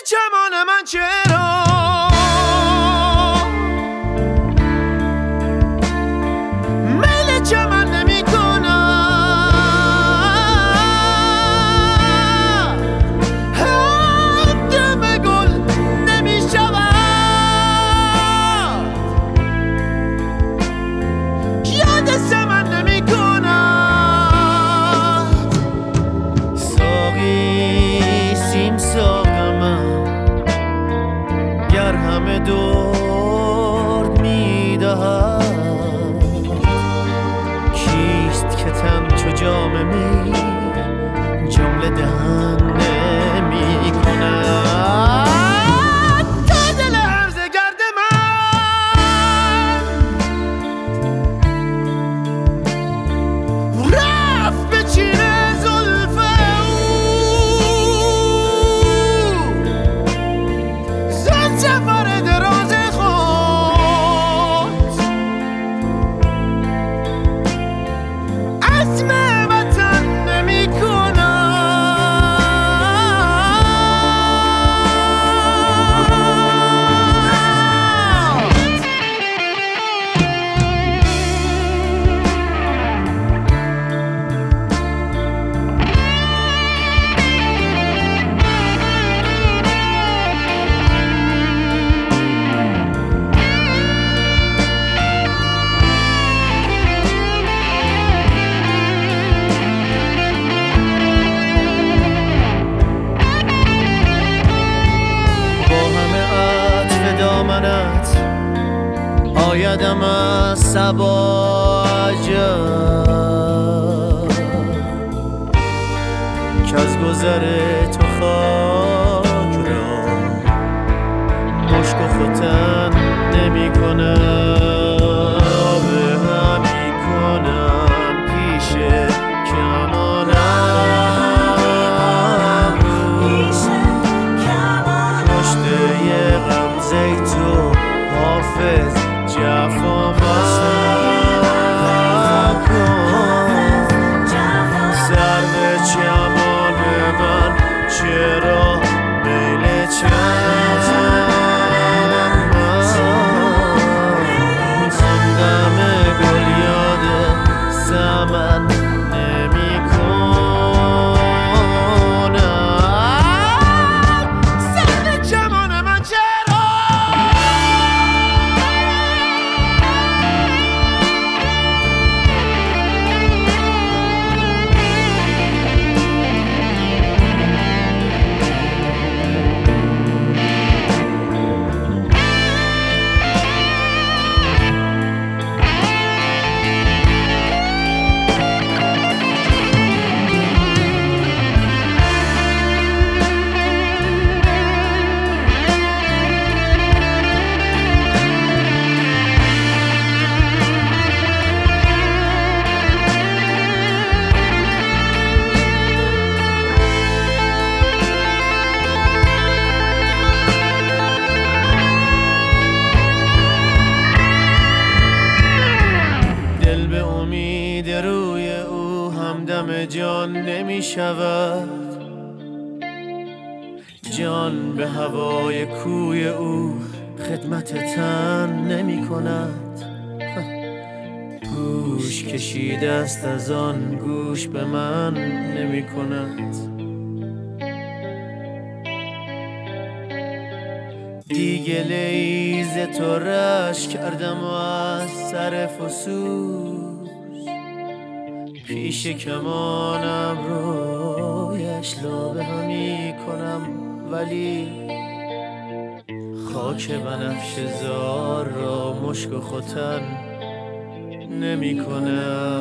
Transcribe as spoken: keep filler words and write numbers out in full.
چمان من چرا میل چمن نمی کنم، دم گل نمی شود، یاد سمن نمی کند. ساقی سیم ساقمم گر همه درد می دهد، کیست که تن چو جام می جمله دهن نمی کند. تا دل عرض گرد من رفت به چین زلف او، زد سفر دراز خود، عزم وطن نمی کند. دامنت آیدم از صبا عجب، که از گذر تو خاک را مشک و ختن نمی کنم. به همی کنم پیش کمانم کشته غمزه تو حافظ جفا مکن. سر به چمان من چرا میل چمن همدم گل یاد سمن نمی کنم. سر به چمان من چرا روی او همدم جان نمی شود، جان به هوای کوی او خدمت تن نمی کند. گوش کشیده است از آن گوش به من نمی کند. دیگه لیز تو رشک کردم و از سر فسوس پیش کمانم رویش لابه همی کنم، ولی خاک بنفشه زار را مشک و ختن نمی کنم.